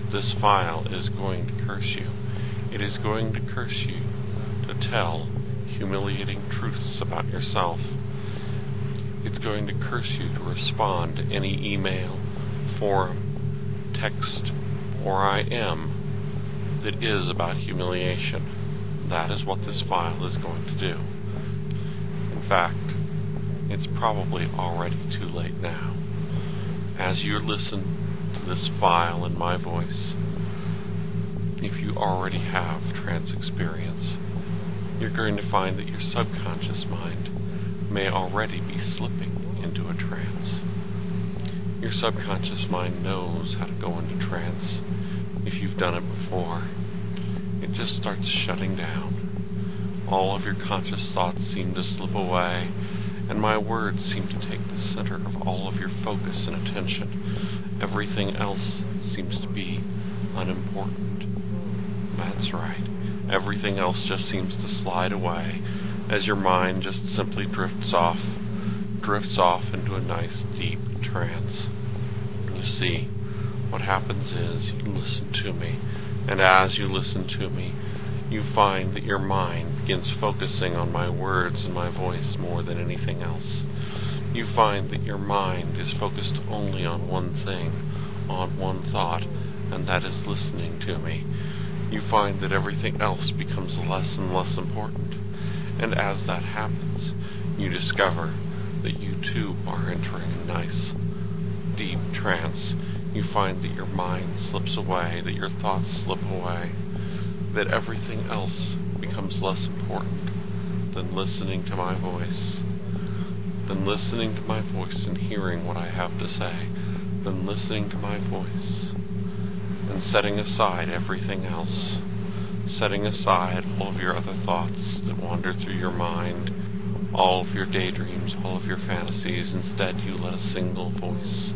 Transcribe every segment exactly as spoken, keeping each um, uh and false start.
this file is going to curse you. It is going to curse you to tell humiliating truths about yourself. It's going to curse you to respond to any email, forum, text, or I M that is about humiliation. That is what this file is going to do. In fact, it's probably already too late now. As you listen to this file in my voice, if you already have trance experience, you're going to find that your subconscious mind may already be slipping into a trance. Your subconscious mind knows how to go into trance. If you've done it before, it just starts shutting down. All of your conscious thoughts seem to slip away, and my words seem to take the center of all of your focus and attention. Everything else seems to be unimportant. That's right. Everything else just seems to slide away as your mind just simply drifts off, drifts off into a nice deep trance. You see, what happens is you listen to me, and as you listen to me, you find that your mind begins focusing on my words and my voice more than anything else. You find that your mind is focused only on one thing, on one thought, and that is listening to me. You find that everything else becomes less and less important. And as that happens, you discover that you too are entering a nice, deep trance. You find that your mind slips away, that your thoughts slip away, that everything else becomes less important than listening to my voice, than listening to my voice and hearing what I have to say, than listening to my voice and setting aside everything else, setting aside all of your other thoughts that wander through your mind, all of your daydreams, all of your fantasies. Instead, you let a single voice,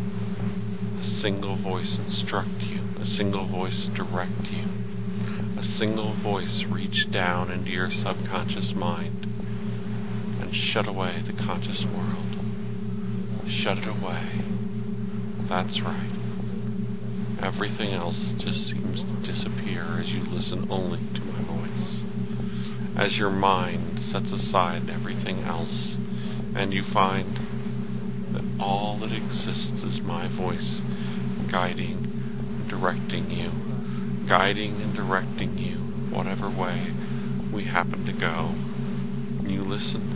a single voice instruct you, a single voice direct you, a single voice reach down into your subconscious mind and shut away the conscious world. Shut it away. That's right. Everything else just seems to disappear as you listen only to my voice. As your mind sets aside everything else, and you find that all that exists is my voice, guiding, directing you, guiding and directing you whatever way we happen to go. You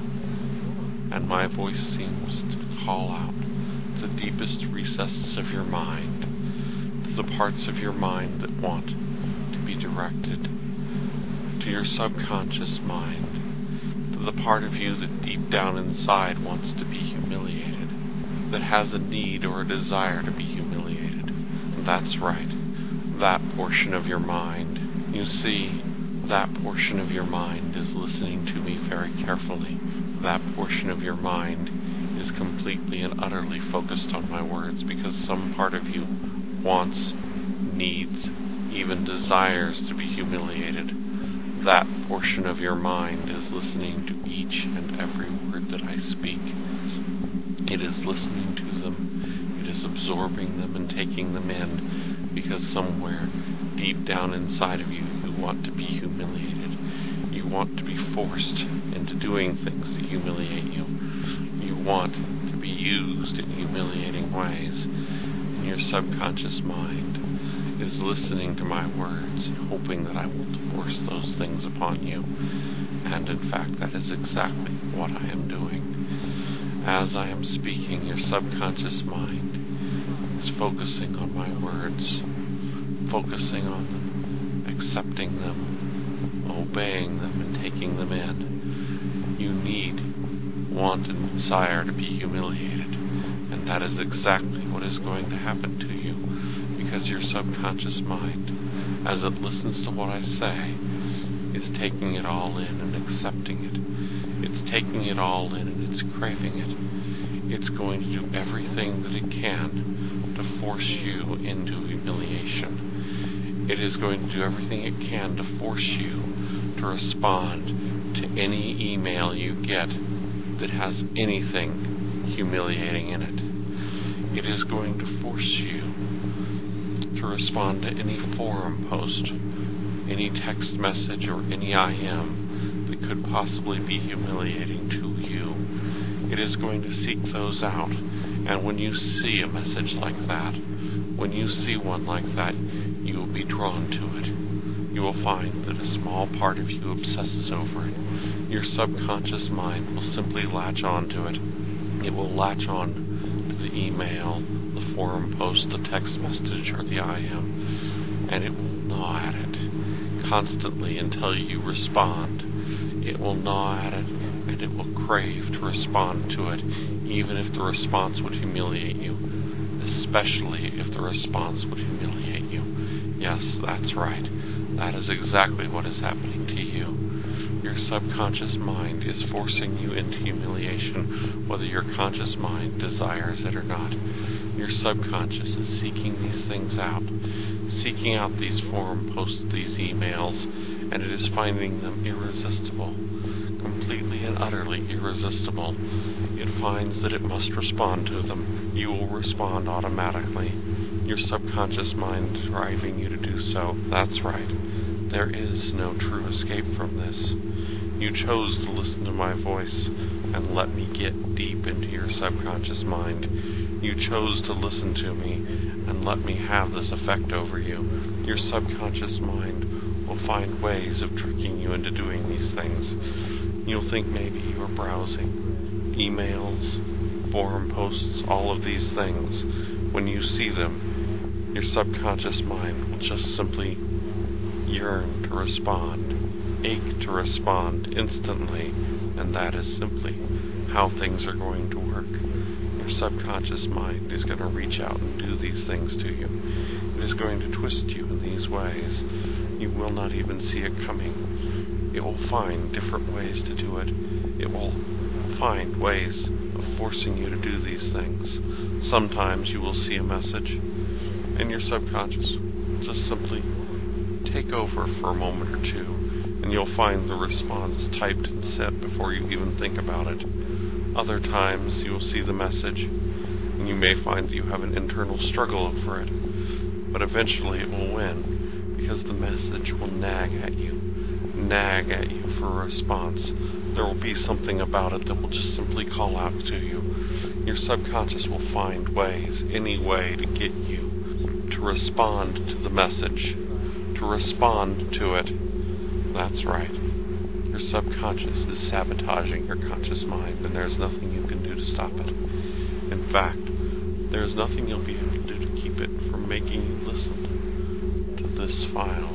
listen, and my voice seems to call out to the deepest recesses of your mind, to the parts of your mind that want to be directed, to your subconscious mind, to the part of you that deep down inside wants to be humiliated, that has a need or a desire to be humiliated. That's right, that portion of your mind. You see, that portion of your mind is listening to me very carefully. That portion of your mind is completely and utterly focused on my words because some part of you wants, needs, even desires to be humiliated. That portion of your mind is listening to each and every word that I speak. It is listening to them. It is absorbing them and taking them in because somewhere deep down inside of you, you want to be humiliated. You want to be forced into doing things that humiliate you. You want to be used in humiliating ways. And your subconscious mind is listening to my words and hoping that I won't force those things upon you. And in fact, that is exactly what I am doing. As I am speaking, your subconscious mind is focusing on my words, focusing on them, accepting them, obeying them, and taking them in. You need, want, and desire to be humiliated, and that is exactly what is going to happen to you, because your subconscious mind, as it listens to what I say, is taking it all in and accepting it. It's taking it all in and it's craving it. It's going to do everything that it can to force you into humiliation. It is going to do everything it can to force you to respond to any email you get that has anything humiliating in it. It is going to force you to respond to any forum post, any text message, or any I M that could possibly be humiliating to you. It is going to seek those out, and when you see a message like that, when you see one like that, you will be drawn to it. You will find that a small part of you obsesses over it. Your subconscious mind will simply latch on to it. It will latch on to the email, the forum post, the text message, or the I M, and it will gnaw at it constantly until you respond. It will gnaw at it, and it will crave to respond to it, even if the response would humiliate you, especially if the response would humiliate you. Yes, that's right. That is exactly what is happening to you. Your subconscious mind is forcing you into humiliation, whether your conscious mind desires it or not. Your subconscious is seeking these things out, seeking out these forum posts, these emails, and it is finding them irresistible, completely and utterly irresistible. It finds that it must respond to them. You will respond automatically. Your subconscious mind is driving you to do so. That's right. There is no true escape from this. You chose to listen to my voice and let me get deep into your subconscious mind. You chose to listen to me and let me have this effect over you. Your subconscious mind will find ways of tricking you into doing these things. You'll think maybe you are browsing emails, forum posts, all of these things. When you see them, your subconscious mind will just simply yearn to respond, ache to respond instantly, and that is simply how things are going to work. Your subconscious mind is going to reach out and do these things to you. It is going to twist you in these ways. You will not even see it coming. It will find different ways to do it. It will find ways of forcing you to do these things. Sometimes you will see a message, and your subconscious will just simply take over for a moment or two, and you'll find the response typed and set before you even think about it. Other times you will see the message, and you may find that you have an internal struggle over it, but eventually it will win, because the message will nag at you, nag at you for a response. There will be something about it that will just simply call out to you. Your subconscious will find ways, any way to get you to respond to the message, to respond to it. That's right. Your subconscious is sabotaging your conscious mind, and there's nothing you can do to stop it. In fact, there's nothing you'll be able to do to keep it from making you listen to this file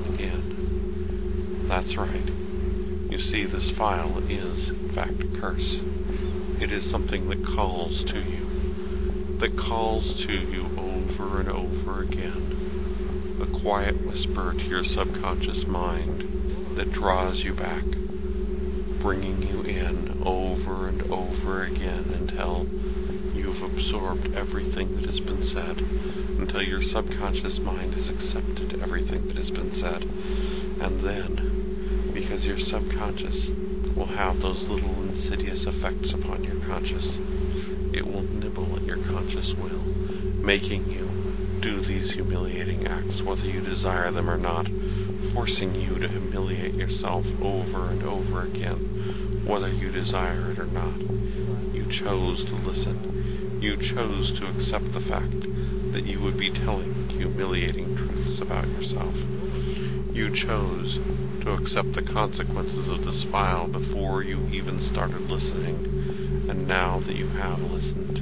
again. That's right. You see, this file is, in fact, a curse. It is something that calls to you, that calls to you over and over again. A quiet whisper to your subconscious mind that draws you back, bringing you in over and over again until you've absorbed everything that has been said, until your subconscious mind has accepted everything that has been said. And then, because your subconscious will have those little insidious effects upon your conscious, it will nibble at your conscious will, making you do these humiliating acts, whether you desire them or not, forcing you to humiliate yourself over and over again, whether you desire it or not. You chose to listen. You chose to accept the fact that you would be telling humiliating truths about yourself. You chose to accept the consequences of this file before you even started listening, and now that you have listened,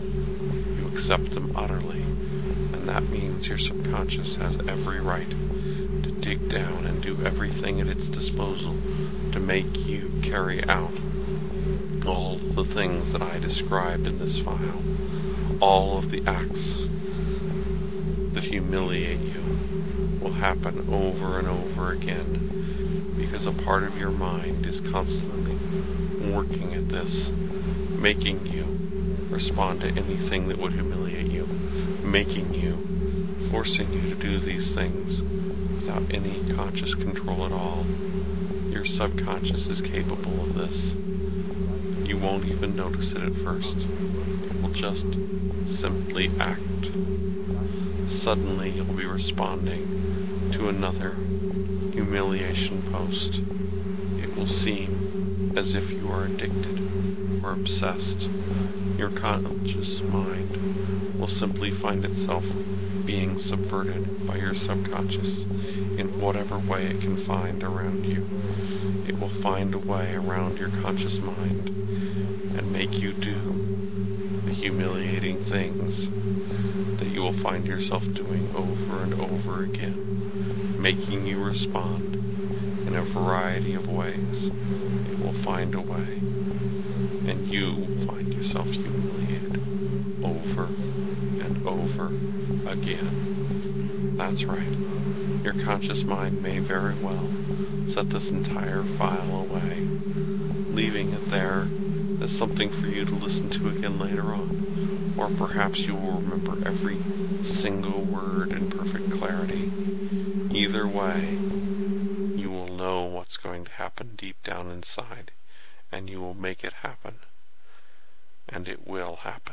you accept them utterly. And that means your subconscious has every right to dig down and do everything at its disposal to make you carry out all the things that I described in this file, all of the acts that humiliate you will happen over and over again, because a part of your mind is constantly working at this, making you respond to anything that would humiliate you, making you, forcing you to do these things without any conscious control at all. Your subconscious is capable of this. You won't even notice it at first. It will just simply act. suddenly you'll be responding to another humiliation post. It will seem as if you are addicted or obsessed. Your conscious mind will simply find itself being subverted by your subconscious in whatever way it can find around you. It will find a way around your conscious mind and make you do the humiliating things that you will find yourself doing over and over again, making you respond in a variety of ways. It will find a way, and you will find yourself humiliated over and over again. That's right. Your conscious mind may very well set this entire file away, leaving it there as something for you to listen to again later on. Or perhaps you will remember every single word in perfect clarity. Either way, you will know what's going to happen deep down inside, and you will make it happen. And it will happen.